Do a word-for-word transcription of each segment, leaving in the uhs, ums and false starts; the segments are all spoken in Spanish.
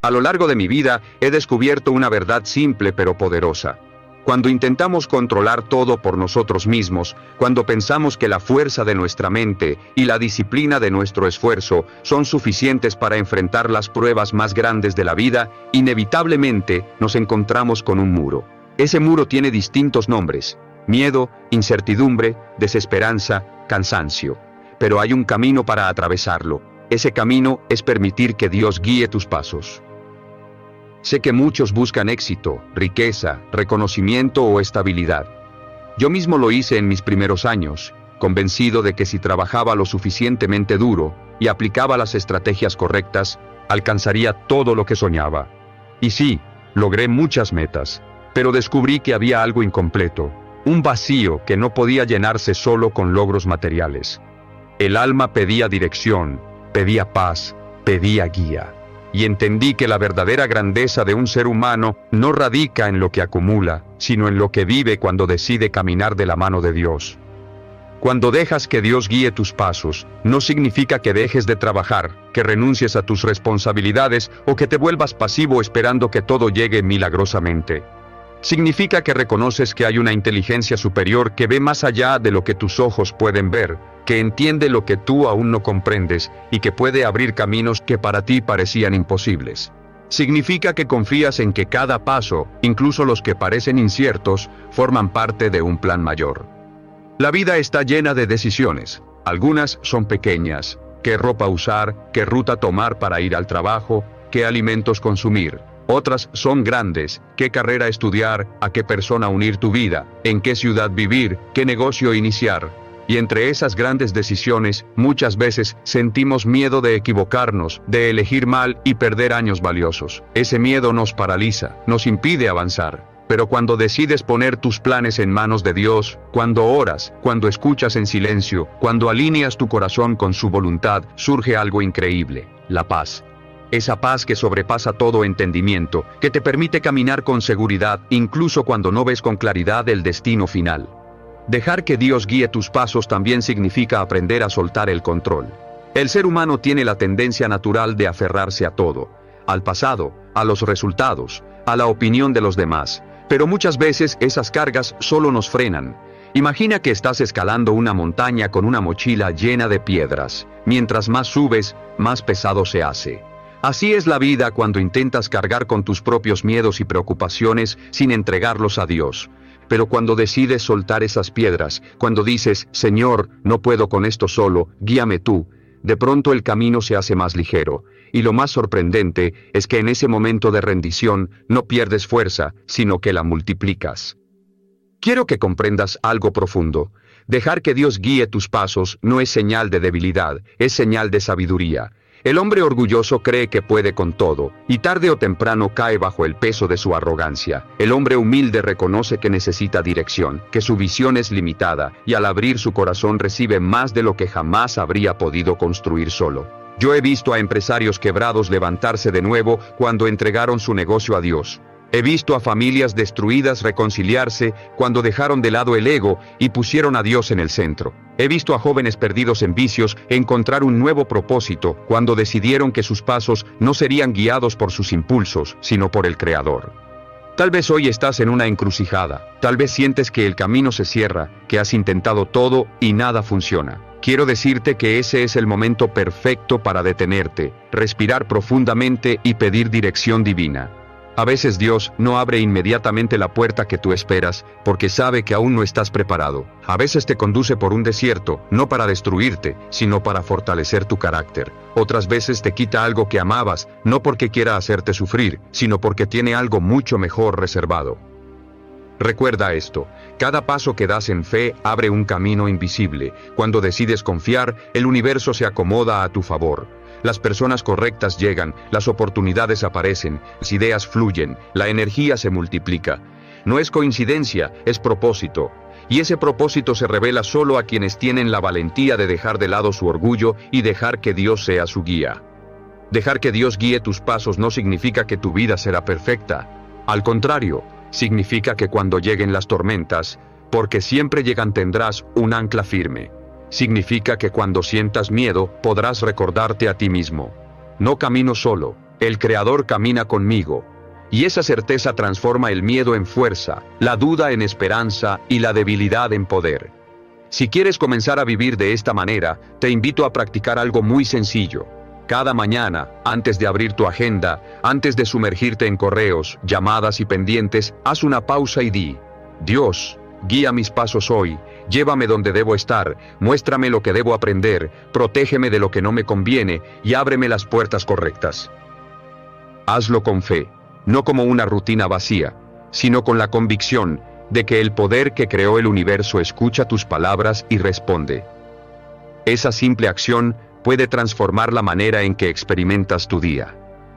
A lo largo de mi vida, he descubierto una verdad simple pero poderosa. Cuando intentamos controlar todo por nosotros mismos, cuando pensamos que la fuerza de nuestra mente y la disciplina de nuestro esfuerzo son suficientes para enfrentar las pruebas más grandes de la vida, inevitablemente nos encontramos con un muro. Ese muro tiene distintos nombres: miedo, incertidumbre, desesperanza, cansancio. Pero hay un camino para atravesarlo. Ese camino es permitir que Dios guíe tus pasos. Sé que muchos buscan éxito, riqueza, reconocimiento o estabilidad. Yo mismo lo hice en mis primeros años, convencido de que si trabajaba lo suficientemente duro y aplicaba las estrategias correctas, alcanzaría todo lo que soñaba. Y sí, logré muchas metas, pero descubrí que había algo incompleto, un vacío que no podía llenarse solo con logros materiales. El alma pedía dirección, pedía paz, pedía guía. Y entendí que la verdadera grandeza de un ser humano no radica en lo que acumula, sino en lo que vive cuando decide caminar de la mano de Dios. Cuando dejas que Dios guíe tus pasos, no significa que dejes de trabajar, que renuncies a tus responsabilidades o que te vuelvas pasivo esperando que todo llegue milagrosamente. Significa que reconoces que hay una inteligencia superior que ve más allá de lo que tus ojos pueden ver, que entiende lo que tú aún no comprendes y que puede abrir caminos que para ti parecían imposibles. Significa que confías en que cada paso, incluso los que parecen inciertos, forman parte de un plan mayor. La vida está llena de decisiones. Algunas son pequeñas: qué ropa usar, qué ruta tomar para ir al trabajo, qué alimentos consumir. Otras son grandes: qué carrera estudiar, a qué persona unir tu vida, en qué ciudad vivir, qué negocio iniciar. Y entre esas grandes decisiones, muchas veces sentimos miedo de equivocarnos, de elegir mal y perder años valiosos. Ese miedo nos paraliza, nos impide avanzar. Pero cuando decides poner tus planes en manos de Dios, cuando oras, cuando escuchas en silencio, cuando alineas tu corazón con su voluntad, surge algo increíble: la paz. Esa paz que sobrepasa todo entendimiento, que te permite caminar con seguridad, incluso cuando no ves con claridad el destino final. Dejar que Dios guíe tus pasos también significa aprender a soltar el control. El ser humano tiene la tendencia natural de aferrarse a todo: al pasado, a los resultados, a la opinión de los demás. Pero muchas veces esas cargas solo nos frenan. Imagina que estás escalando una montaña con una mochila llena de piedras. Mientras más subes, más pesado se hace. Así es la vida cuando intentas cargar con tus propios miedos y preocupaciones sin entregarlos a Dios. Pero cuando decides soltar esas piedras, cuando dices: Señor, no puedo con esto solo, guíame tú, de pronto el camino se hace más ligero. Y lo más sorprendente es que en ese momento de rendición no pierdes fuerza, sino que la multiplicas. Quiero que comprendas algo profundo. Dejar que Dios guíe tus pasos no es señal de debilidad, es señal de sabiduría. El hombre orgulloso cree que puede con todo, y tarde o temprano cae bajo el peso de su arrogancia. El hombre humilde reconoce que necesita dirección, que su visión es limitada, y al abrir su corazón recibe más de lo que jamás habría podido construir solo. Yo he visto a empresarios quebrados levantarse de nuevo cuando entregaron su negocio a Dios. He visto a familias destruidas reconciliarse cuando dejaron de lado el ego y pusieron a Dios en el centro. He visto a jóvenes perdidos en vicios encontrar un nuevo propósito cuando decidieron que sus pasos no serían guiados por sus impulsos, sino por el Creador. Tal vez hoy estás en una encrucijada. Tal vez sientes que el camino se cierra, que has intentado todo y nada funciona. Quiero decirte que ese es el momento perfecto para detenerte, respirar profundamente y pedir dirección divina. A veces Dios no abre inmediatamente la puerta que tú esperas, porque sabe que aún no estás preparado. A veces te conduce por un desierto, no para destruirte, sino para fortalecer tu carácter. Otras veces te quita algo que amabas, no porque quiera hacerte sufrir, sino porque tiene algo mucho mejor reservado. Recuerda esto: cada paso que das en fe abre un camino invisible. Cuando decides confiar, el universo se acomoda a tu favor. Las personas correctas llegan, las oportunidades aparecen, las ideas fluyen, la energía se multiplica. No es coincidencia, es propósito. Y ese propósito se revela solo a quienes tienen la valentía de dejar de lado su orgullo y dejar que Dios sea su guía. Dejar que Dios guíe tus pasos no significa que tu vida será perfecta. Al contrario, significa que cuando lleguen las tormentas, porque siempre llegan, tendrás un ancla firme. Significa que cuando sientas miedo, podrás recordarte a ti mismo: no camino solo, El Creador camina conmigo. Y esa certeza transforma el miedo en fuerza, la duda en esperanza y la debilidad en poder. Si quieres comenzar a vivir de esta manera, te invito a practicar algo muy sencillo. Cada mañana, antes de abrir tu agenda, antes de sumergirte en correos, llamadas y pendientes, haz una pausa y di: Dios, guía mis pasos hoy, llévame donde debo estar, muéstrame lo que debo aprender, protégeme de lo que no me conviene y ábreme las puertas correctas. Hazlo con fe, no como una rutina vacía, sino con la convicción de que el poder que creó el universo escucha tus palabras y responde. Esa simple acción puede transformar la manera en que experimentas tu día.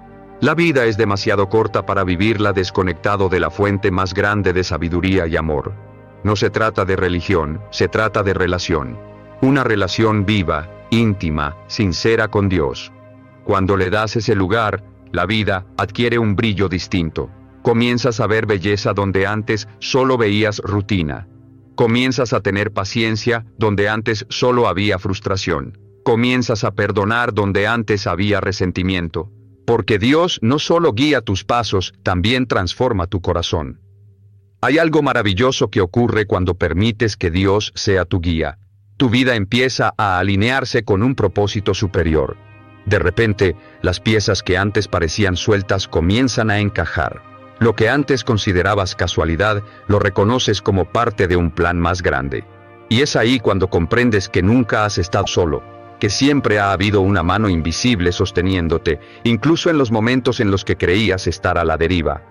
La vida es demasiado corta para vivirla desconectado de la fuente más grande de sabiduría y amor. No se trata de religión, se trata de relación. Una relación viva, íntima, sincera con Dios. Cuando le das ese lugar, la vida adquiere un brillo distinto. Comienzas a ver belleza donde antes solo veías rutina. Comienzas a tener paciencia donde antes solo había frustración. Comienzas a perdonar donde antes había resentimiento. Porque Dios no solo guía tus pasos, también transforma tu corazón. Hay algo maravilloso que ocurre cuando permites que Dios sea tu guía. Tu vida empieza a alinearse con un propósito superior. De repente, las piezas que antes parecían sueltas comienzan a encajar. Lo que antes considerabas casualidad, lo reconoces como parte de un plan más grande. Y es ahí cuando comprendes que nunca has estado solo, que siempre ha habido una mano invisible sosteniéndote, incluso en los momentos en los que creías estar a la deriva.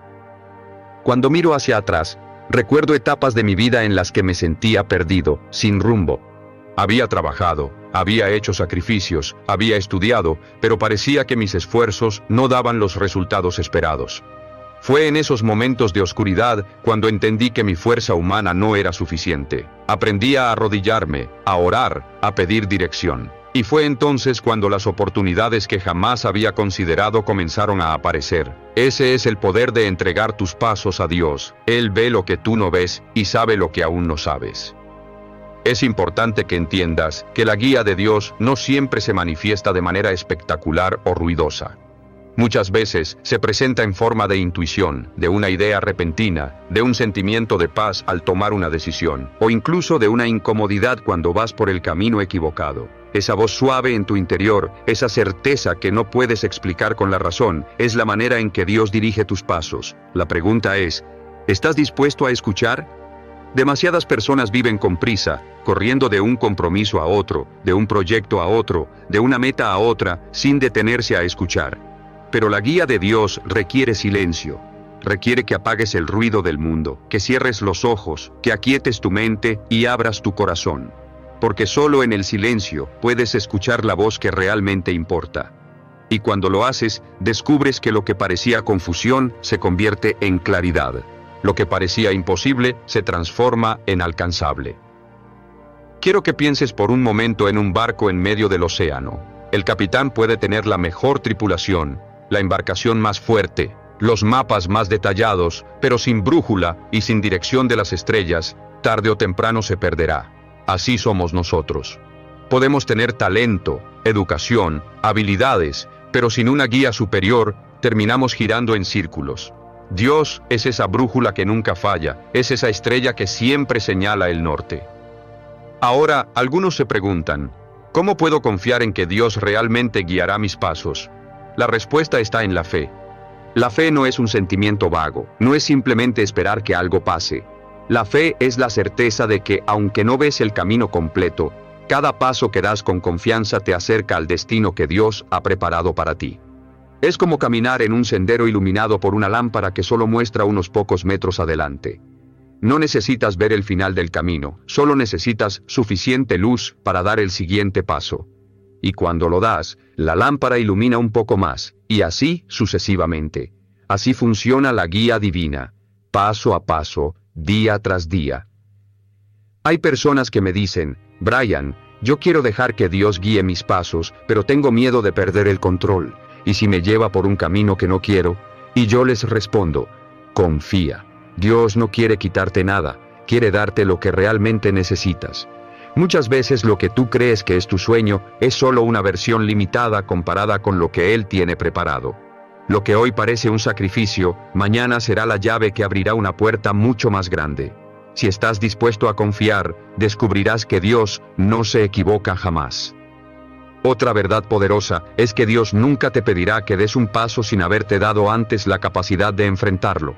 Cuando miro hacia atrás, recuerdo etapas de mi vida en las que me sentía perdido, sin rumbo. Había trabajado, había hecho sacrificios, había estudiado, pero parecía que mis esfuerzos no daban los resultados esperados. Fue en esos momentos de oscuridad cuando entendí que mi fuerza humana no era suficiente. Aprendí a arrodillarme, a orar, a pedir dirección. Y fue entonces cuando las oportunidades que jamás había considerado comenzaron a aparecer. Ese es el poder de entregar tus pasos a Dios. Él ve lo que tú no ves y sabe lo que aún no sabes. Es importante que entiendas que la guía de Dios no siempre se manifiesta de manera espectacular o ruidosa. Muchas veces se presenta en forma de intuición, de una idea repentina, de un sentimiento de paz al tomar una decisión, o incluso de una incomodidad cuando vas por el camino equivocado. Esa voz suave en tu interior, esa certeza que no puedes explicar con la razón, es la manera en que Dios dirige tus pasos. La pregunta es, ¿estás dispuesto a escuchar? Demasiadas personas viven con prisa, corriendo de un compromiso a otro, de un proyecto a otro, de una meta a otra, sin detenerse a escuchar. Pero la guía de Dios requiere silencio. Requiere que apagues el ruido del mundo, que cierres los ojos, que aquietes tu mente y abras tu corazón. Porque solo en el silencio puedes escuchar la voz que realmente importa. Y cuando lo haces, descubres que lo que parecía confusión se convierte en claridad. Lo que parecía imposible se transforma en alcanzable. Quiero que pienses por un momento en un barco en medio del océano. El capitán puede tener la mejor tripulación, la embarcación más fuerte, los mapas más detallados, pero sin brújula y sin dirección de las estrellas, tarde o temprano se perderá. Así somos nosotros. Podemos tener talento, educación, habilidades, pero sin una guía superior, terminamos girando en círculos. Dios es esa brújula que nunca falla, es esa estrella que siempre señala el norte. Ahora, algunos se preguntan, ¿cómo puedo confiar en que Dios realmente guiará mis pasos? La respuesta está en la fe. La fe no es un sentimiento vago, no es simplemente esperar que algo pase. La fe es la certeza de que, aunque no ves el camino completo, cada paso que das con confianza te acerca al destino que Dios ha preparado para ti. Es como caminar en un sendero iluminado por una lámpara que solo muestra unos pocos metros adelante. No necesitas ver el final del camino, solo necesitas suficiente luz para dar el siguiente paso. Y cuando lo das, la lámpara ilumina un poco más, y así sucesivamente. Así funciona la guía divina, paso a paso, día tras día. Hay personas que me dicen, Brian, yo quiero dejar que Dios guíe mis pasos, pero tengo miedo de perder el control. ¿Y si me lleva por un camino que no quiero? Y yo les respondo, confía. Dios no quiere quitarte nada, quiere darte lo que realmente necesitas. Muchas veces lo que tú crees que es tu sueño es solo una versión limitada comparada con lo que Él tiene preparado. Lo que hoy parece un sacrificio, mañana será la llave que abrirá una puerta mucho más grande. Si estás dispuesto a confiar, descubrirás que Dios no se equivoca jamás. Otra verdad poderosa es que Dios nunca te pedirá que des un paso sin haberte dado antes la capacidad de enfrentarlo.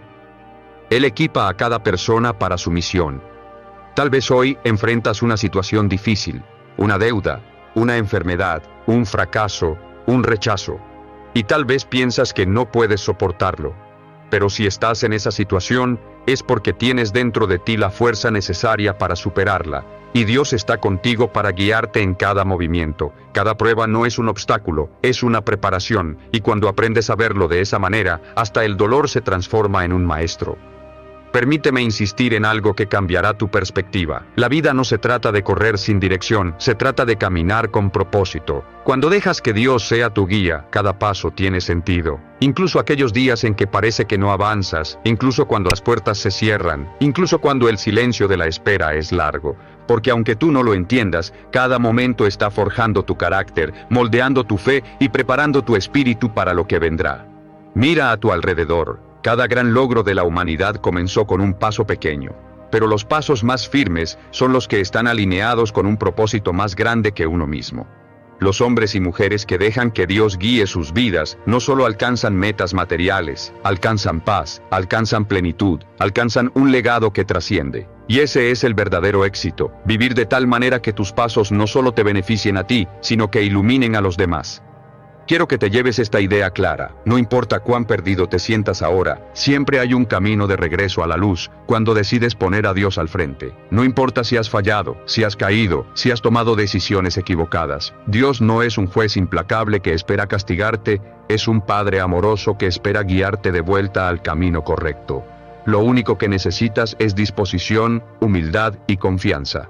Él equipa a cada persona para su misión. Tal vez hoy enfrentas una situación difícil, una deuda, una enfermedad, un fracaso, un rechazo. Y tal vez piensas que no puedes soportarlo. Pero si estás en esa situación, es porque tienes dentro de ti la fuerza necesaria para superarla, y Dios está contigo para guiarte en cada movimiento. Cada prueba no es un obstáculo, es una preparación, y cuando aprendes a verlo de esa manera, hasta el dolor se transforma en un maestro. Permíteme insistir en algo que cambiará tu perspectiva. La vida no se trata de correr sin dirección, se trata de caminar con propósito. Cuando dejas que Dios sea tu guía, cada paso tiene sentido. Incluso aquellos días en que parece que no avanzas, incluso cuando las puertas se cierran, incluso cuando el silencio de la espera es largo. Porque aunque tú no lo entiendas, cada momento está forjando tu carácter, moldeando tu fe y preparando tu espíritu para lo que vendrá. Mira a tu alrededor. Cada gran logro de la humanidad comenzó con un paso pequeño, pero los pasos más firmes son los que están alineados con un propósito más grande que uno mismo. Los hombres y mujeres que dejan que Dios guíe sus vidas no solo alcanzan metas materiales, alcanzan paz, alcanzan plenitud, alcanzan un legado que trasciende. Y ese es el verdadero éxito, vivir de tal manera que tus pasos no solo te beneficien a ti, sino que iluminen a los demás. Quiero que te lleves esta idea clara. No importa cuán perdido te sientas ahora, siempre hay un camino de regreso a la luz cuando decides poner a Dios al frente. No importa si has fallado, si has caído, si has tomado decisiones equivocadas. Dios no es un juez implacable que espera castigarte, es un Padre amoroso que espera guiarte de vuelta al camino correcto. Lo único que necesitas es disposición, humildad y confianza.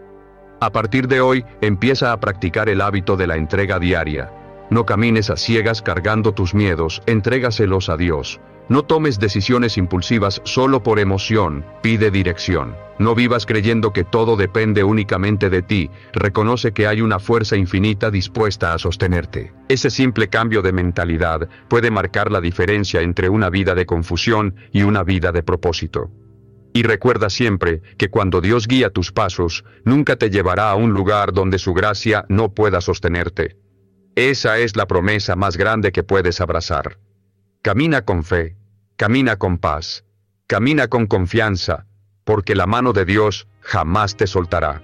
A partir de hoy, empieza a practicar el hábito de la entrega diaria. No camines a ciegas cargando tus miedos, entrégaselos a Dios. No tomes decisiones impulsivas solo por emoción, pide dirección. No vivas creyendo que todo depende únicamente de ti, reconoce que hay una fuerza infinita dispuesta a sostenerte. Ese simple cambio de mentalidad puede marcar la diferencia entre una vida de confusión y una vida de propósito. Y recuerda siempre que cuando Dios guía tus pasos, nunca te llevará a un lugar donde su gracia no pueda sostenerte. Esa es la promesa más grande que puedes abrazar. Camina con fe, camina con paz, camina con confianza, porque la mano de Dios jamás te soltará.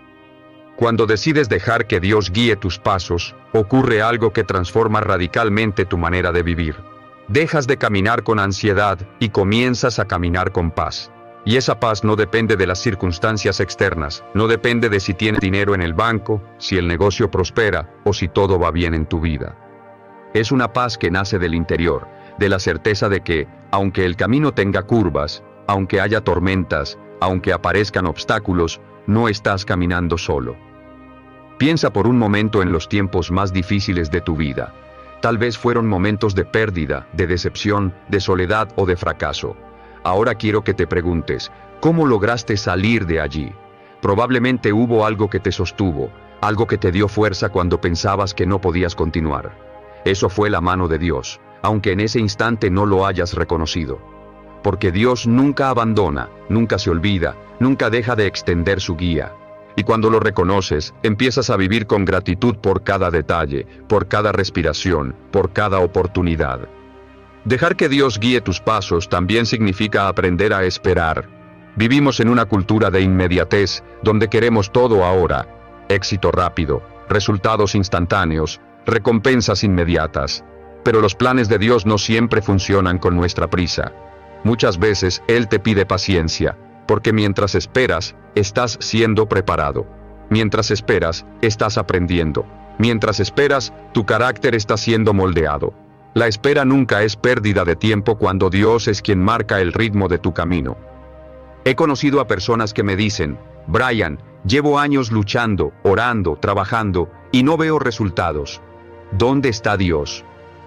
Cuando decides dejar que Dios guíe tus pasos, ocurre algo que transforma radicalmente tu manera de vivir. Dejas de caminar con ansiedad y comienzas a caminar con paz. Y esa paz no depende de las circunstancias externas, no depende de si tienes dinero en el banco, si el negocio prospera o si todo va bien en tu vida. Es una paz que nace del interior, de la certeza de que, aunque el camino tenga curvas, aunque haya tormentas, aunque aparezcan obstáculos, no estás caminando solo. Piensa por un momento en los tiempos más difíciles de tu vida. Tal vez fueron momentos de pérdida, de decepción, de soledad o de fracaso. Ahora quiero que te preguntes, ¿cómo lograste salir de allí? Probablemente hubo algo que te sostuvo, algo que te dio fuerza cuando pensabas que no podías continuar. Eso fue la mano de Dios, aunque en ese instante no lo hayas reconocido. Porque Dios nunca abandona, nunca se olvida, nunca deja de extender su guía. Y cuando lo reconoces, empiezas a vivir con gratitud por cada detalle, por cada respiración, por cada oportunidad. Dejar que Dios guíe tus pasos también significa aprender a esperar. Vivimos en una cultura de inmediatez, donde queremos todo ahora. Éxito rápido, resultados instantáneos, recompensas inmediatas. Pero los planes de Dios no siempre funcionan con nuestra prisa. Muchas veces Él te pide paciencia, porque mientras esperas, estás siendo preparado. Mientras esperas, estás aprendiendo. Mientras esperas, tu carácter está siendo moldeado. La espera nunca es pérdida de tiempo cuando Dios es quien marca el ritmo de tu camino. He conocido a personas que me dicen, Brian, llevo años luchando, orando, trabajando, y no veo resultados. ¿Dónde está Dios?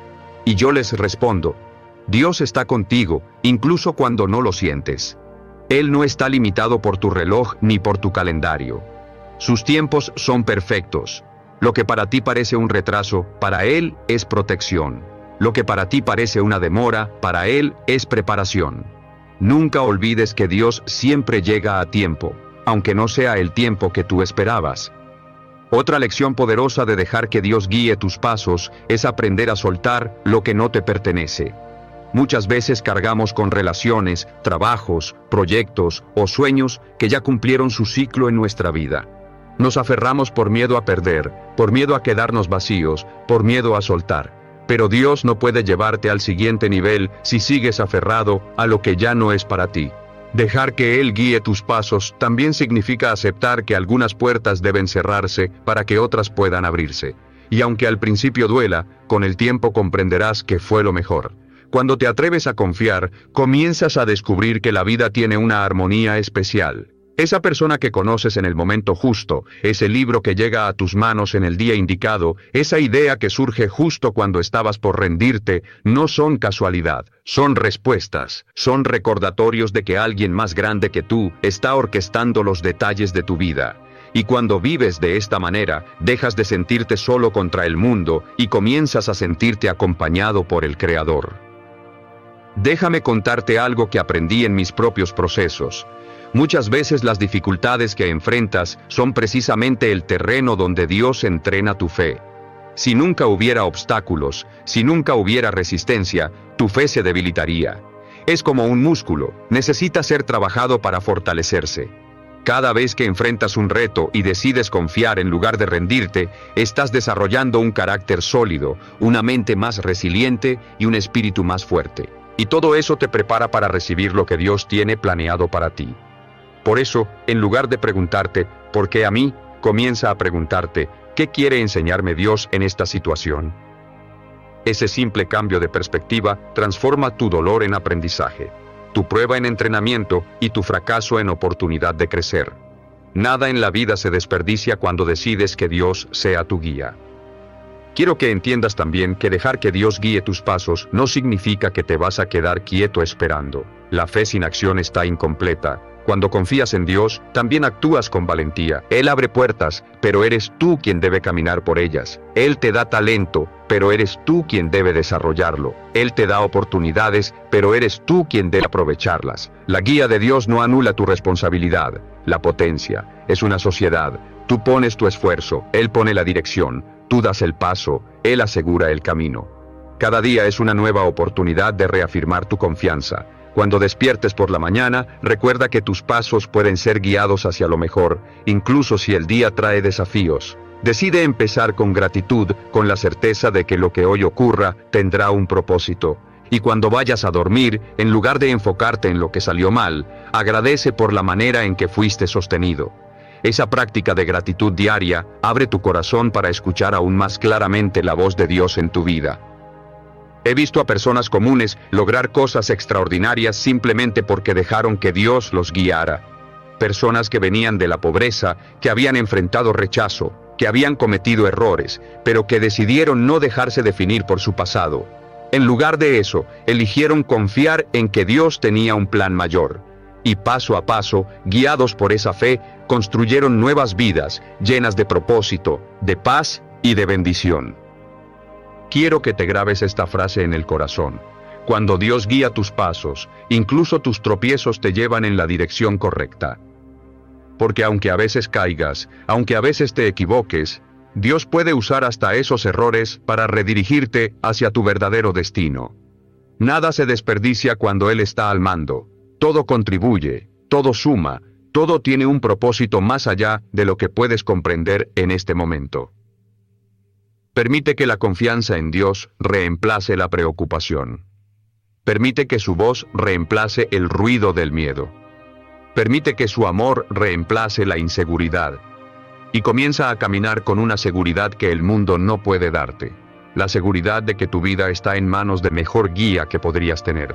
Y yo les respondo, Dios está contigo, incluso cuando no lo sientes. Él no está limitado por tu reloj ni por tu calendario. Sus tiempos son perfectos. Lo que para ti parece un retraso, para Él es protección. Lo que para ti parece una demora, para Él es preparación. Nunca olvides que Dios siempre llega a tiempo, aunque no sea el tiempo que tú esperabas. Otra lección poderosa de dejar que Dios guíe tus pasos es aprender a soltar lo que no te pertenece. Muchas veces cargamos con relaciones, trabajos, proyectos o sueños que ya cumplieron su ciclo en nuestra vida. Nos aferramos por miedo a perder, por miedo a quedarnos vacíos, por miedo a soltar. Pero Dios no puede llevarte al siguiente nivel si sigues aferrado a lo que ya no es para ti. Dejar que Él guíe tus pasos también significa aceptar que algunas puertas deben cerrarse para que otras puedan abrirse. Y aunque al principio duela, con el tiempo comprenderás que fue lo mejor. Cuando te atreves a confiar, comienzas a descubrir que la vida tiene una armonía especial. Esa persona que conoces en el momento justo, ese libro que llega a tus manos en el día indicado, esa idea que surge justo cuando estabas por rendirte, no son casualidad, son respuestas, son recordatorios de que alguien más grande que tú está orquestando los detalles de tu vida. Y cuando vives de esta manera, dejas de sentirte solo contra el mundo y comienzas a sentirte acompañado por el Creador. Déjame contarte algo que aprendí en mis propios procesos. Muchas veces las dificultades que enfrentas son precisamente el terreno donde Dios entrena tu fe. Si nunca hubiera obstáculos, si nunca hubiera resistencia, tu fe se debilitaría. Es como un músculo, necesita ser trabajado para fortalecerse. Cada vez que enfrentas un reto y decides confiar en lugar de rendirte, estás desarrollando un carácter sólido, una mente más resiliente y un espíritu más fuerte. Y todo eso te prepara para recibir lo que Dios tiene planeado para ti. Por eso, en lugar de preguntarte, ¿por qué a mí?, comienza a preguntarte, ¿qué quiere enseñarme Dios en esta situación? Ese simple cambio de perspectiva transforma tu dolor en aprendizaje, tu prueba en entrenamiento y tu fracaso en oportunidad de crecer. Nada en la vida se desperdicia cuando decides que Dios sea tu guía. Quiero que entiendas también que dejar que Dios guíe tus pasos no significa que te vas a quedar quieto esperando. La fe sin acción está incompleta. Cuando confías en Dios, también actúas con valentía. Él abre puertas, pero eres tú quien debe caminar por ellas. Él te da talento, pero eres tú quien debe desarrollarlo. Él te da oportunidades, pero eres tú quien debe aprovecharlas. La guía de Dios no anula tu responsabilidad. La potencia es una sociedad. Tú pones tu esfuerzo, Él pone la dirección. Tú das el paso, Él asegura el camino. Cada día es una nueva oportunidad de reafirmar tu confianza. Cuando despiertes por la mañana, recuerda que tus pasos pueden ser guiados hacia lo mejor, incluso si el día trae desafíos. Decide empezar con gratitud, con la certeza de que lo que hoy ocurra tendrá un propósito. Y cuando vayas a dormir, en lugar de enfocarte en lo que salió mal, agradece por la manera en que fuiste sostenido. Esa práctica de gratitud diaria abre tu corazón para escuchar aún más claramente la voz de Dios en tu vida. He visto a personas comunes lograr cosas extraordinarias simplemente porque dejaron que Dios los guiara. Personas que venían de la pobreza, que habían enfrentado rechazo, que habían cometido errores, pero que decidieron no dejarse definir por su pasado. En lugar de eso, eligieron confiar en que Dios tenía un plan mayor. Y paso a paso, guiados por esa fe, construyeron nuevas vidas, llenas de propósito, de paz y de bendición. Quiero que te grabes esta frase en el corazón. Cuando Dios guía tus pasos, incluso tus tropiezos te llevan en la dirección correcta. Porque aunque a veces caigas, aunque a veces te equivoques, Dios puede usar hasta esos errores para redirigirte hacia tu verdadero destino. Nada se desperdicia cuando Él está al mando. Todo contribuye, todo suma, todo tiene un propósito más allá de lo que puedes comprender en este momento. Permite que la confianza en Dios reemplace la preocupación. Permite que su voz reemplace el ruido del miedo. Permite que su amor reemplace la inseguridad. Y comienza a caminar con una seguridad que el mundo no puede darte. La seguridad de que tu vida está en manos de mejor guía que podrías tener.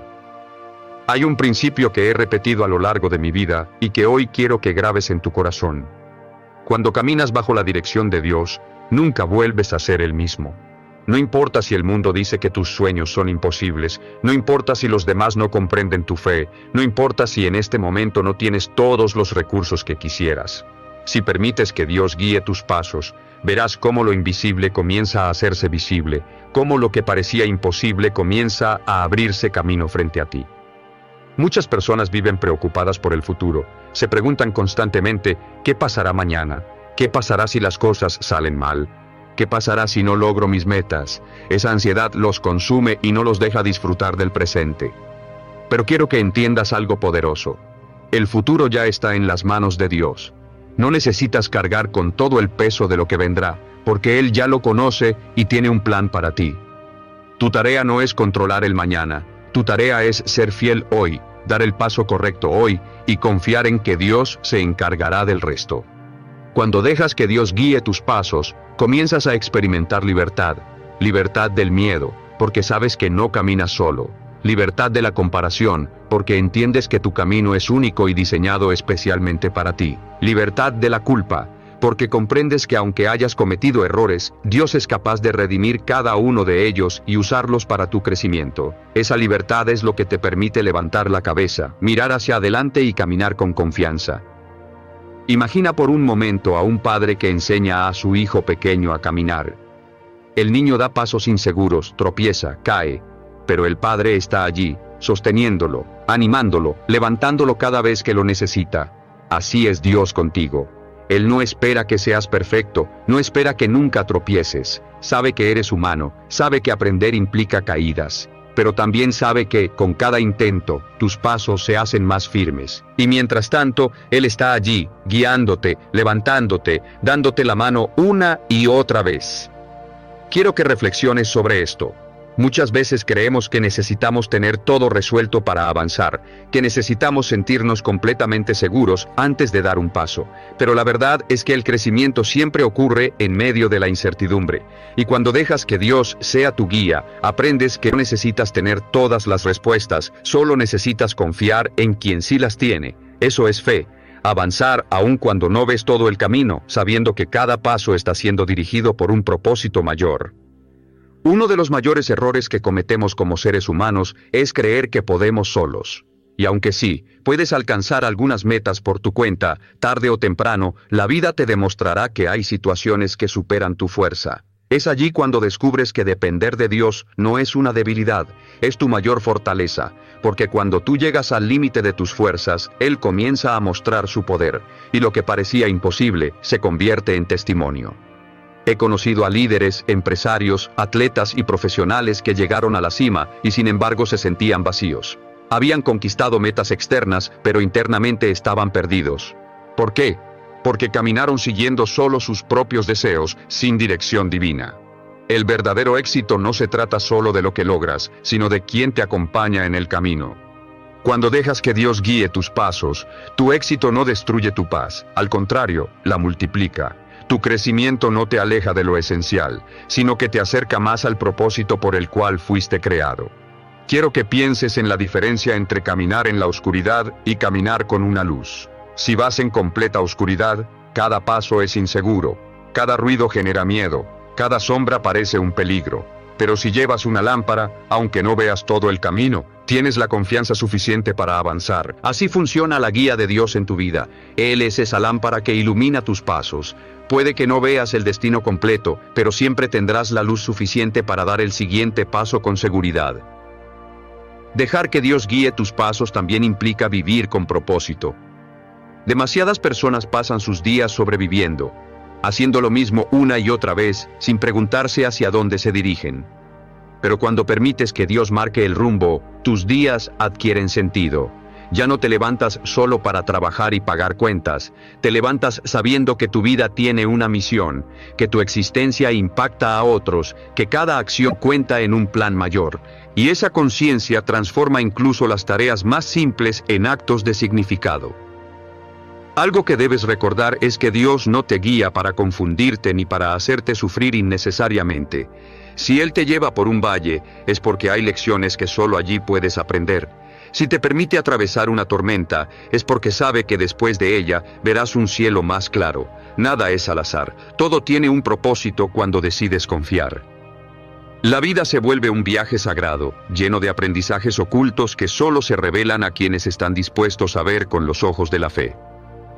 Hay un principio que he repetido a lo largo de mi vida y que hoy quiero que grabes en tu corazón. Cuando caminas bajo la dirección de Dios, nunca vuelves a ser el mismo. No importa si el mundo dice que tus sueños son imposibles, no importa si los demás no comprenden tu fe, no importa si en este momento no tienes todos los recursos que quisieras. Si permites que Dios guíe tus pasos, verás cómo lo invisible comienza a hacerse visible, cómo lo que parecía imposible comienza a abrirse camino frente a ti. Muchas personas viven preocupadas por el futuro, se preguntan constantemente, ¿qué pasará mañana? ¿Qué pasará si las cosas salen mal? ¿Qué pasará si no logro mis metas? Esa ansiedad los consume y no los deja disfrutar del presente. Pero quiero que entiendas algo poderoso. El futuro ya está en las manos de Dios. No necesitas cargar con todo el peso de lo que vendrá, porque Él ya lo conoce y tiene un plan para ti. Tu tarea no es controlar el mañana, tu tarea es ser fiel hoy, dar el paso correcto hoy y confiar en que Dios se encargará del resto. Cuando dejas que Dios guíe tus pasos, comienzas a experimentar libertad, libertad del miedo, porque sabes que no caminas solo. Libertad de la comparación, porque entiendes que tu camino es único y diseñado especialmente para ti. Libertad de la culpa, porque comprendes que aunque hayas cometido errores, Dios es capaz de redimir cada uno de ellos y usarlos para tu crecimiento. Esa libertad es lo que te permite levantar la cabeza, mirar hacia adelante y caminar con confianza. Imagina por un momento a un padre que enseña a su hijo pequeño a caminar. El niño da pasos inseguros, tropieza, cae. Pero el Padre está allí, sosteniéndolo, animándolo, levantándolo cada vez que lo necesita. Así es Dios contigo. Él no espera que seas perfecto, no espera que nunca tropieces. Sabe que eres humano, sabe que aprender implica caídas. Pero también sabe que, con cada intento, tus pasos se hacen más firmes. Y mientras tanto, Él está allí, guiándote, levantándote, dándote la mano una y otra vez. Quiero que reflexiones sobre esto. Muchas veces creemos que necesitamos tener todo resuelto para avanzar, que necesitamos sentirnos completamente seguros antes de dar un paso. Pero la verdad es que el crecimiento siempre ocurre en medio de la incertidumbre. Y cuando dejas que Dios sea tu guía, aprendes que no necesitas tener todas las respuestas, solo necesitas confiar en quien sí las tiene. Eso es fe. Avanzar aun cuando no ves todo el camino, sabiendo que cada paso está siendo dirigido por un propósito mayor. Uno de los mayores errores que cometemos como seres humanos es creer que podemos solos. Y aunque sí, puedes alcanzar algunas metas por tu cuenta, tarde o temprano, la vida te demostrará que hay situaciones que superan tu fuerza. Es allí cuando descubres que depender de Dios no es una debilidad, es tu mayor fortaleza, porque cuando tú llegas al límite de tus fuerzas, Él comienza a mostrar su poder, y lo que parecía imposible se convierte en testimonio. He conocido a líderes, empresarios, atletas y profesionales que llegaron a la cima y sin embargo se sentían vacíos. Habían conquistado metas externas, pero internamente estaban perdidos. ¿Por qué? Porque caminaron siguiendo solo sus propios deseos, sin dirección divina. El verdadero éxito no se trata solo de lo que logras, sino de quién te acompaña en el camino. Cuando dejas que Dios guíe tus pasos, tu éxito no destruye tu paz, al contrario, la multiplica. Tu crecimiento no te aleja de lo esencial, sino que te acerca más al propósito por el cual fuiste creado. Quiero que pienses en la diferencia entre caminar en la oscuridad y caminar con una luz. Si vas en completa oscuridad, cada paso es inseguro, cada ruido genera miedo, cada sombra parece un peligro. Pero si llevas una lámpara, aunque no veas todo el camino, tienes la confianza suficiente para avanzar. Así funciona la guía de Dios en tu vida. Él es esa lámpara que ilumina tus pasos. Puede que no veas el destino completo, pero siempre tendrás la luz suficiente para dar el siguiente paso con seguridad. Dejar que Dios guíe tus pasos también implica vivir con propósito. Demasiadas personas pasan sus días sobreviviendo, haciendo lo mismo una y otra vez, sin preguntarse hacia dónde se dirigen. Pero cuando permites que Dios marque el rumbo, tus días adquieren sentido. Ya no te levantas solo para trabajar y pagar cuentas, te levantas sabiendo que tu vida tiene una misión, que tu existencia impacta a otros, que cada acción cuenta en un plan mayor, y esa conciencia transforma incluso las tareas más simples en actos de significado. Algo que debes recordar es que Dios no te guía para confundirte ni para hacerte sufrir innecesariamente. Si Él te lleva por un valle, es porque hay lecciones que solo allí puedes aprender. Si te permite atravesar una tormenta, es porque sabe que después de ella verás un cielo más claro. Nada es al azar, todo tiene un propósito cuando decides confiar. La vida se vuelve un viaje sagrado, lleno de aprendizajes ocultos que solo se revelan a quienes están dispuestos a ver con los ojos de la fe.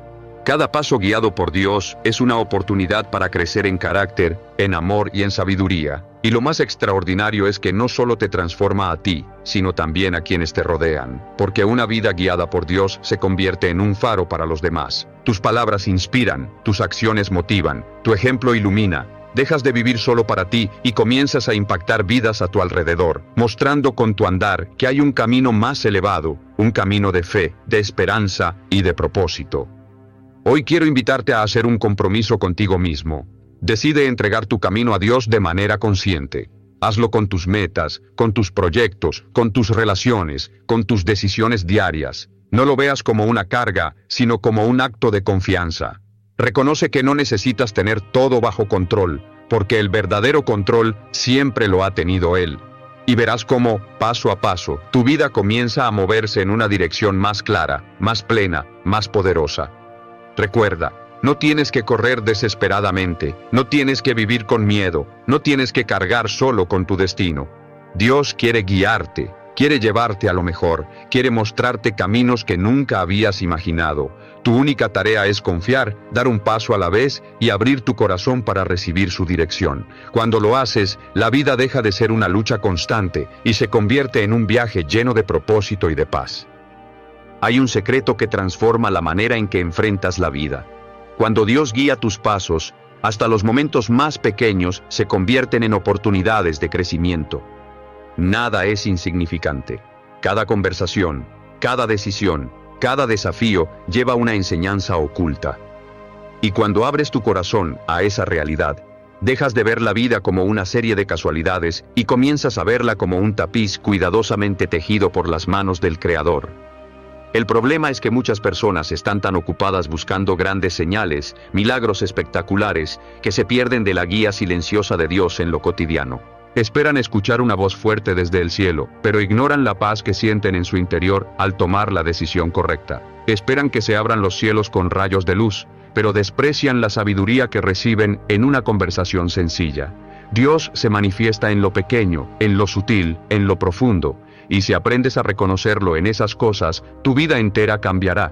Cada paso guiado por Dios es una oportunidad para crecer en carácter, en amor y en sabiduría. Y lo más extraordinario es que no solo te transforma a ti, sino también a quienes te rodean, porque una vida guiada por Dios se convierte en un faro para los demás. Tus palabras inspiran, tus acciones motivan, tu ejemplo ilumina. Dejas de vivir solo para ti y comienzas a impactar vidas a tu alrededor, mostrando con tu andar que hay un camino más elevado, un camino de fe, de esperanza y de propósito. Hoy quiero invitarte a hacer un compromiso contigo mismo. Decide entregar tu camino a Dios de manera consciente. Hazlo con tus metas, con tus proyectos, con tus relaciones, con tus decisiones diarias. No lo veas como una carga, sino como un acto de confianza. Reconoce que no necesitas tener todo bajo control, porque el verdadero control siempre lo ha tenido Él. Y verás cómo, paso a paso, tu vida comienza a moverse en una dirección más clara, más plena, más poderosa. Recuerda, no tienes que correr desesperadamente, no tienes que vivir con miedo, no tienes que cargar solo con tu destino. Dios quiere guiarte, quiere llevarte a lo mejor, quiere mostrarte caminos que nunca habías imaginado. Tu única tarea es confiar, dar un paso a la vez y abrir tu corazón para recibir su dirección. Cuando lo haces, la vida deja de ser una lucha constante y se convierte en un viaje lleno de propósito y de paz. Hay un secreto que transforma la manera en que enfrentas la vida. Cuando Dios guía tus pasos, hasta los momentos más pequeños se convierten en oportunidades de crecimiento. Nada es insignificante. Cada conversación, cada decisión, cada desafío lleva una enseñanza oculta. Y cuando abres tu corazón a esa realidad, dejas de ver la vida como una serie de casualidades y comienzas a verla como un tapiz cuidadosamente tejido por las manos del Creador. El problema es que muchas personas están tan ocupadas buscando grandes señales, milagros espectaculares, que se pierden de la guía silenciosa de Dios en lo cotidiano. Esperan escuchar una voz fuerte desde el cielo, pero ignoran la paz que sienten en su interior al tomar la decisión correcta. Esperan que se abran los cielos con rayos de luz, pero desprecian la sabiduría que reciben en una conversación sencilla. Dios se manifiesta en lo pequeño, en lo sutil, en lo profundo. Y si aprendes a reconocerlo en esas cosas, tu vida entera cambiará.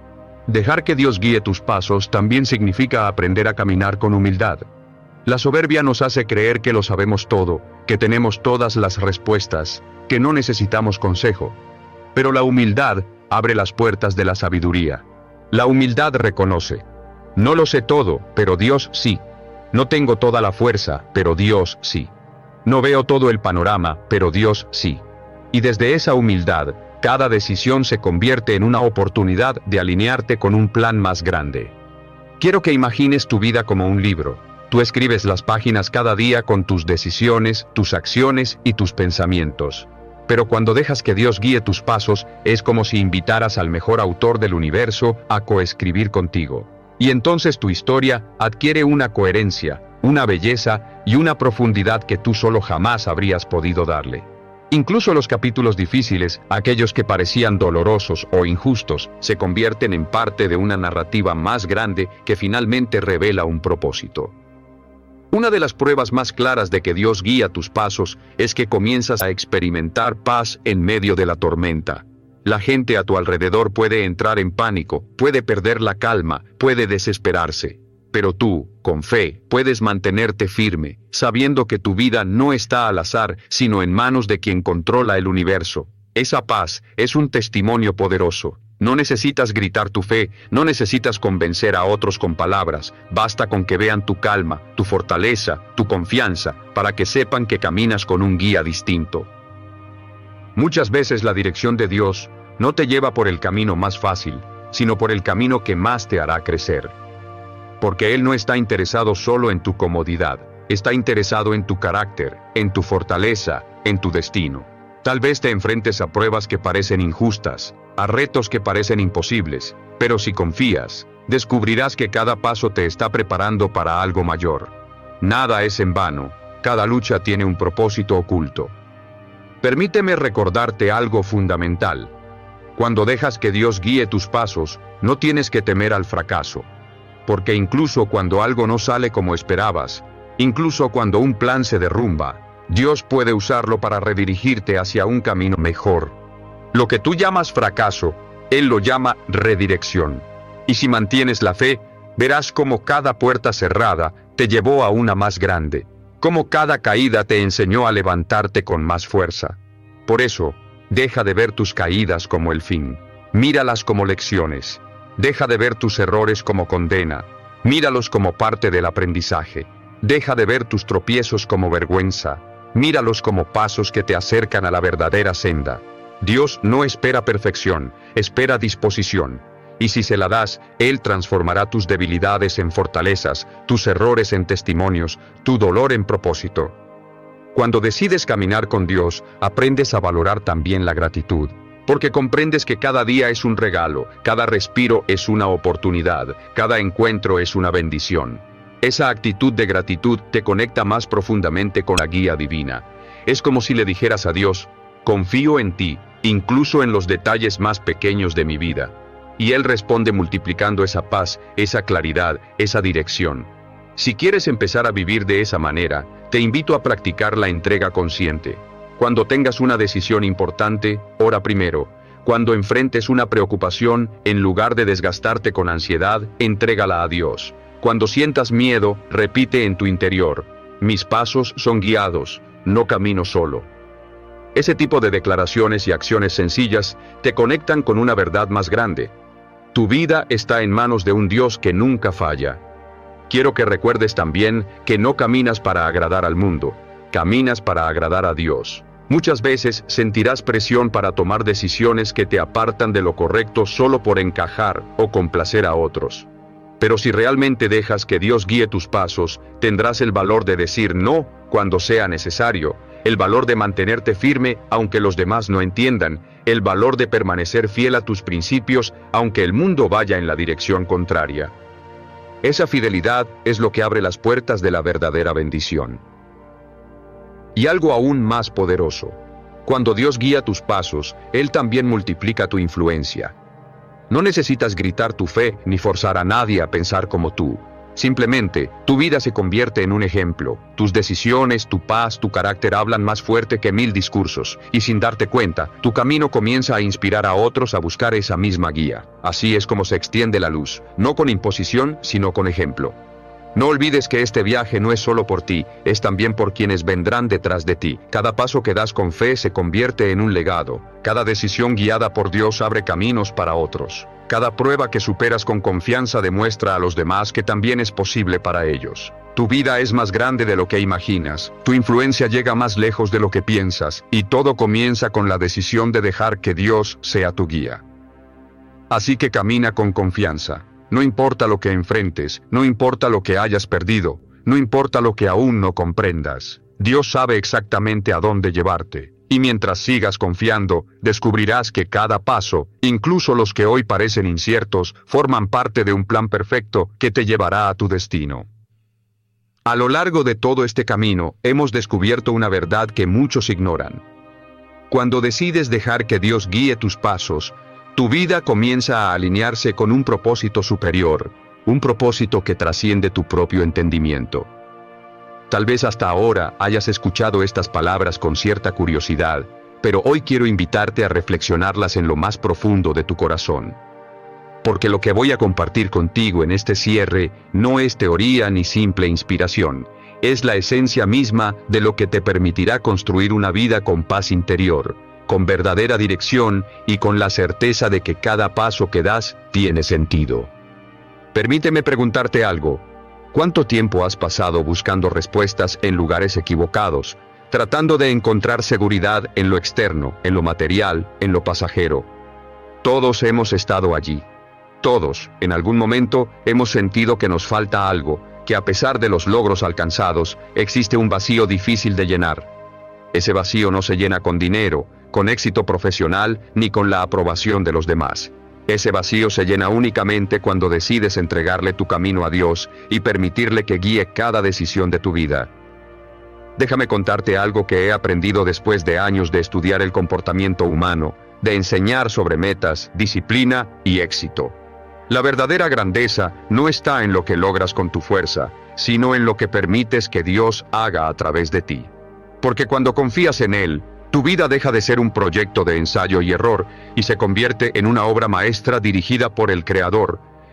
Dejar que Dios guíe tus pasos también significa aprender a caminar con humildad. La soberbia nos hace creer que lo sabemos todo, que tenemos todas las respuestas, que no necesitamos consejo. Pero la humildad abre las puertas de la sabiduría. La humildad reconoce: no lo sé todo, pero Dios sí. No tengo toda la fuerza, pero Dios sí. No veo todo el panorama, pero Dios sí. Y desde esa humildad, cada decisión se convierte en una oportunidad de alinearte con un plan más grande. Quiero que imagines tu vida como un libro. Tú escribes las páginas cada día con tus decisiones, tus acciones y tus pensamientos. Pero cuando dejas que Dios guíe tus pasos, es como si invitaras al mejor autor del universo a coescribir contigo. Y entonces tu historia adquiere una coherencia, una belleza y una profundidad que tú solo jamás habrías podido darle. Incluso los capítulos difíciles, aquellos que parecían dolorosos o injustos, se convierten en parte de una narrativa más grande que finalmente revela un propósito. Una de las pruebas más claras de que Dios guía tus pasos es que comienzas a experimentar paz en medio de la tormenta. La gente a tu alrededor puede entrar en pánico, puede perder la calma, puede desesperarse. Pero tú, con fe, puedes mantenerte firme, sabiendo que tu vida no está al azar, sino en manos de quien controla el universo. Esa paz es un testimonio poderoso. No necesitas gritar tu fe, no necesitas convencer a otros con palabras, basta con que vean tu calma, tu fortaleza, tu confianza, para que sepan que caminas con un guía distinto. Muchas veces la dirección de Dios no te lleva por el camino más fácil, sino por el camino que más te hará crecer. Porque Él no está interesado solo en tu comodidad, está interesado en tu carácter, en tu fortaleza, en tu destino. Tal vez te enfrentes a pruebas que parecen injustas, a retos que parecen imposibles, pero si confías, descubrirás que cada paso te está preparando para algo mayor. Nada es en vano, cada lucha tiene un propósito oculto. Permíteme recordarte algo fundamental. Cuando dejas que Dios guíe tus pasos, no tienes que temer al fracaso. Porque incluso cuando algo no sale como esperabas, incluso cuando un plan se derrumba, Dios puede usarlo para redirigirte hacia un camino mejor. Lo que tú llamas fracaso, Él lo llama redirección. Y si mantienes la fe, verás cómo cada puerta cerrada te llevó a una más grande, cómo cada caída te enseñó a levantarte con más fuerza. Por eso, deja de ver tus caídas como el fin, míralas como lecciones. Deja de ver tus errores como condena, míralos como parte del aprendizaje. Deja de ver tus tropiezos como vergüenza, míralos como pasos que te acercan a la verdadera senda. Dios no espera perfección, espera disposición. Y si se la das, Él transformará tus debilidades en fortalezas, tus errores en testimonios, tu dolor en propósito. Cuando decides caminar con Dios, aprendes a valorar también la gratitud, porque comprendes que cada día es un regalo, cada respiro es una oportunidad, cada encuentro es una bendición. Esa actitud de gratitud te conecta más profundamente con la guía divina. Es como si le dijeras a Dios: confío en ti, incluso en los detalles más pequeños de mi vida. Y Él responde multiplicando esa paz, esa claridad, esa dirección. Si quieres empezar a vivir de esa manera, te invito a practicar la entrega consciente. Cuando tengas una decisión importante, ora primero. Cuando enfrentes una preocupación, en lugar de desgastarte con ansiedad, entrégala a Dios. Cuando sientas miedo, repite en tu interior: mis pasos son guiados, no camino solo. Ese tipo de declaraciones y acciones sencillas te conectan con una verdad más grande. Tu vida está en manos de un Dios que nunca falla. Quiero que recuerdes también que no caminas para agradar al mundo, caminas para agradar a Dios. Muchas veces sentirás presión para tomar decisiones que te apartan de lo correcto solo por encajar o complacer a otros. Pero si realmente dejas que Dios guíe tus pasos, tendrás el valor de decir no cuando sea necesario, el valor de mantenerte firme aunque los demás no entiendan, el valor de permanecer fiel a tus principios aunque el mundo vaya en la dirección contraria. Esa fidelidad es lo que abre las puertas de la verdadera bendición. Y algo aún más poderoso. Cuando Dios guía tus pasos, Él también multiplica tu influencia. No necesitas gritar tu fe ni forzar a nadie a pensar como tú. Simplemente, tu vida se convierte en un ejemplo. Tus decisiones, tu paz, tu carácter hablan más fuerte que mil discursos. Y sin darte cuenta, tu camino comienza a inspirar a otros a buscar esa misma guía. Así es como se extiende la luz, no con imposición, sino con ejemplo. No olvides que este viaje no es solo por ti, es también por quienes vendrán detrás de ti. Cada paso que das con fe se convierte en un legado. Cada decisión guiada por Dios abre caminos para otros. Cada prueba que superas con confianza demuestra a los demás que también es posible para ellos. Tu vida es más grande de lo que imaginas, tu influencia llega más lejos de lo que piensas, y todo comienza con la decisión de dejar que Dios sea tu guía. Así que camina con confianza. No importa lo que enfrentes, no importa lo que hayas perdido, no importa lo que aún no comprendas. Dios sabe exactamente a dónde llevarte. Y mientras sigas confiando, descubrirás que cada paso, incluso los que hoy parecen inciertos, forman parte de un plan perfecto que te llevará a tu destino. A lo largo de todo este camino, hemos descubierto una verdad que muchos ignoran. Cuando decides dejar que Dios guíe tus pasos, tu vida comienza a alinearse con un propósito superior, un propósito que trasciende tu propio entendimiento. Tal vez hasta ahora hayas escuchado estas palabras con cierta curiosidad, pero hoy quiero invitarte a reflexionarlas en lo más profundo de tu corazón. Porque lo que voy a compartir contigo en este cierre no es teoría ni simple inspiración, es la esencia misma de lo que te permitirá construir una vida con paz interior, con verdadera dirección y con la certeza de que cada paso que das tiene sentido. Permíteme preguntarte algo. ¿Cuánto tiempo has pasado buscando respuestas en lugares equivocados, tratando de encontrar seguridad en lo externo, en lo material, en lo pasajero? Todos hemos estado allí. Todos, en algún momento, hemos sentido que nos falta algo, que a pesar de los logros alcanzados, existe un vacío difícil de llenar. Ese vacío no se llena con dinero, con éxito profesional, ni con la aprobación de los demás. Ese vacío se llena únicamente cuando decides entregarle tu camino a Dios y permitirle que guíe cada decisión de tu vida. Déjame contarte algo que he aprendido después de años de estudiar el comportamiento humano, de enseñar sobre metas, disciplina y éxito. La verdadera grandeza no está en lo que logras con tu fuerza, sino en lo que permites que Dios haga a través de ti. Porque cuando confías en Él, tu vida deja de ser un proyecto de ensayo y error y se convierte en una obra maestra dirigida por el Creador.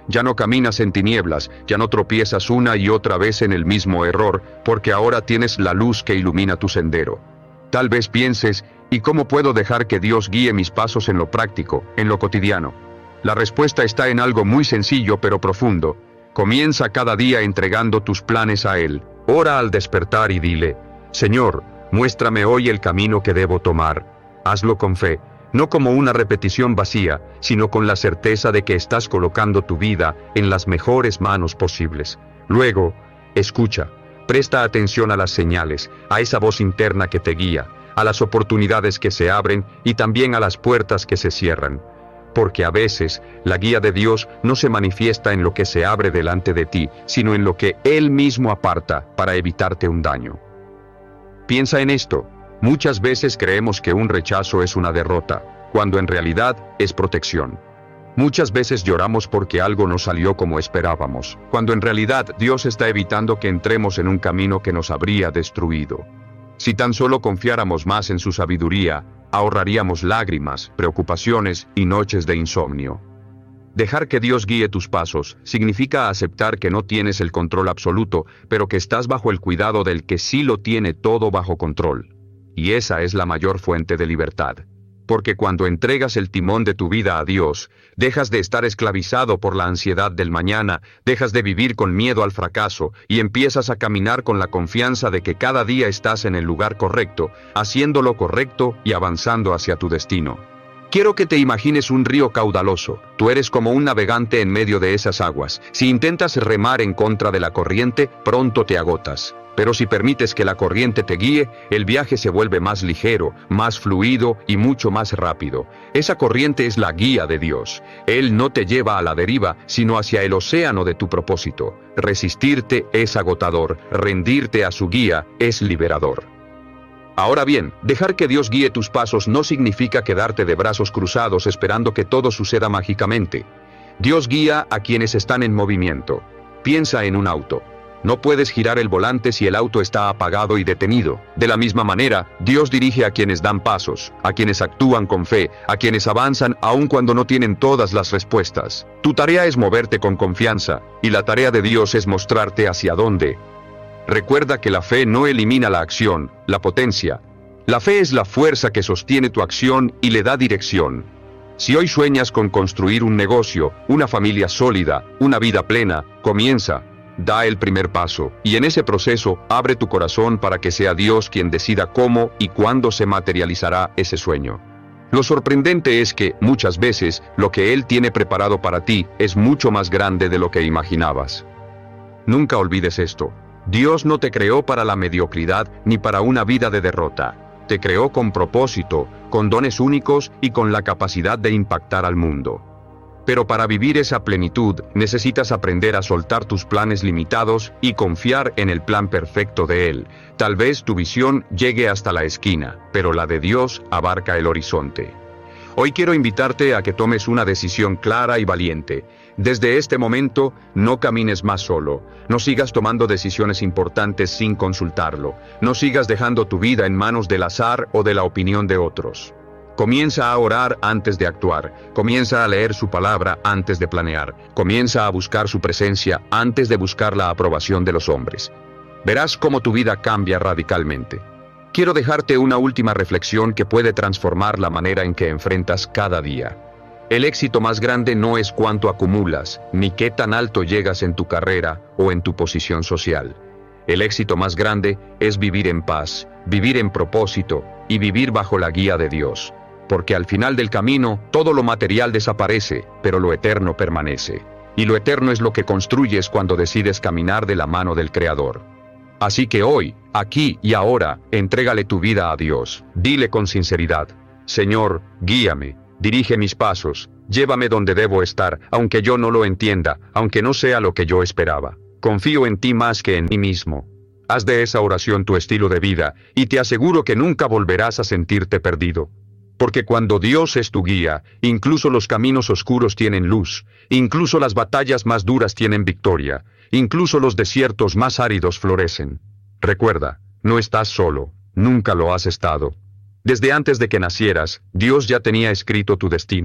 Ya no caminas en tinieblas, ya no tropiezas una y otra vez en el mismo error, porque ahora tienes la luz que ilumina tu sendero. Tal vez pienses, ¿y cómo puedo dejar que Dios guíe mis pasos en lo práctico, en lo cotidiano? La respuesta está en algo muy sencillo pero profundo. Comienza cada día entregando tus planes a Él. Ora al despertar y dile, Señor, muéstrame hoy el camino que debo tomar. Hazlo con fe, no como una repetición vacía, sino con la certeza de que estás colocando tu vida en las mejores manos posibles. Luego, escucha, presta atención a las señales, a esa voz interna que te guía, a las oportunidades que se abren y también a las puertas que se cierran. Porque a veces, la guía de Dios no se manifiesta en lo que se abre delante de ti, sino en lo que Él mismo aparta para evitarte un daño. Piensa en esto. Muchas veces creemos que un rechazo es una derrota, cuando en realidad es protección. Muchas veces lloramos porque algo no salió como esperábamos, cuando en realidad Dios está evitando que entremos en un camino que nos habría destruido. Si tan solo confiáramos más en su sabiduría, ahorraríamos lágrimas, preocupaciones y noches de insomnio. Dejar que Dios guíe tus pasos significa aceptar que no tienes el control absoluto, pero que estás bajo el cuidado del que sí lo tiene todo bajo control. Y esa es la mayor fuente de libertad. Porque cuando entregas el timón de tu vida a Dios, dejas de estar esclavizado por la ansiedad del mañana, dejas de vivir con miedo al fracaso y empiezas a caminar con la confianza de que cada día estás en el lugar correcto, haciendo lo correcto y avanzando hacia tu destino. Quiero que te imagines un río caudaloso. Tú eres como un navegante en medio de esas aguas. Si intentas remar en contra de la corriente, pronto te agotas. Pero si permites que la corriente te guíe, el viaje se vuelve más ligero, más fluido y mucho más rápido. Esa corriente es la guía de Dios. Él no te lleva a la deriva, sino hacia el océano de tu propósito. Resistirte es agotador, rendirte a su guía es liberador. Ahora bien, dejar que Dios guíe tus pasos no significa quedarte de brazos cruzados esperando que todo suceda mágicamente. Dios guía a quienes están en movimiento. Piensa en un auto. No puedes girar el volante si el auto está apagado y detenido. De la misma manera, Dios dirige a quienes dan pasos, a quienes actúan con fe, a quienes avanzan aun cuando no tienen todas las respuestas. Tu tarea es moverte con confianza, y la tarea de Dios es mostrarte hacia dónde. Recuerda que la fe no elimina la acción, la potencia. La fe es la fuerza que sostiene tu acción y le da dirección. Si hoy sueñas con construir un negocio, una familia sólida, una vida plena, comienza. Da el primer paso, y en ese proceso, abre tu corazón para que sea Dios quien decida cómo y cuándo se materializará ese sueño. Lo sorprendente es que, muchas veces, lo que Él tiene preparado para ti es mucho más grande de lo que imaginabas. Nunca olvides esto. Dios no te creó para la mediocridad ni para una vida de derrota. Te creó con propósito, con dones únicos y con la capacidad de impactar al mundo. Pero para vivir esa plenitud, necesitas aprender a soltar tus planes limitados y confiar en el plan perfecto de Él. Tal vez tu visión llegue hasta la esquina, pero la de Dios abarca el horizonte. Hoy quiero invitarte a que tomes una decisión clara y valiente. Desde este momento, no camines más solo. No sigas tomando decisiones importantes sin consultarlo. No sigas dejando tu vida en manos del azar o de la opinión de otros. Comienza a orar antes de actuar. Comienza a leer su palabra antes de planear. Comienza a buscar su presencia antes de buscar la aprobación de los hombres. Verás cómo tu vida cambia radicalmente. Quiero dejarte una última reflexión que puede transformar la manera en que enfrentas cada día. El éxito más grande no es cuánto acumulas, ni qué tan alto llegas en tu carrera o en tu posición social. El éxito más grande es vivir en paz, vivir en propósito y vivir bajo la guía de Dios. Porque al final del camino, todo lo material desaparece, pero lo eterno permanece. Y lo eterno es lo que construyes cuando decides caminar de la mano del Creador. Así que hoy, aquí y ahora, entrégale tu vida a Dios. Dile con sinceridad, Señor, guíame, dirige mis pasos, llévame donde debo estar, aunque yo no lo entienda, aunque no sea lo que yo esperaba. Confío en ti más que en mí mismo. Haz de esa oración tu estilo de vida, y te aseguro que nunca volverás a sentirte perdido. Porque cuando Dios es tu guía, incluso los caminos oscuros tienen luz, incluso las batallas más duras tienen victoria, incluso los desiertos más áridos florecen. Recuerda, no estás solo, nunca lo has estado. Desde antes de que nacieras, Dios ya tenía escrito tu destino.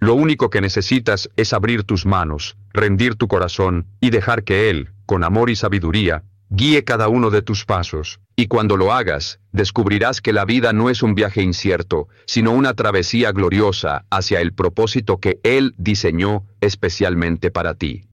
Lo único que necesitas es abrir tus manos, rendir tu corazón, y dejar que Él, con amor y sabiduría, guíe cada uno de tus pasos. Y cuando lo hagas, descubrirás que la vida no es un viaje incierto, sino una travesía gloriosa hacia el propósito que Él diseñó especialmente para ti.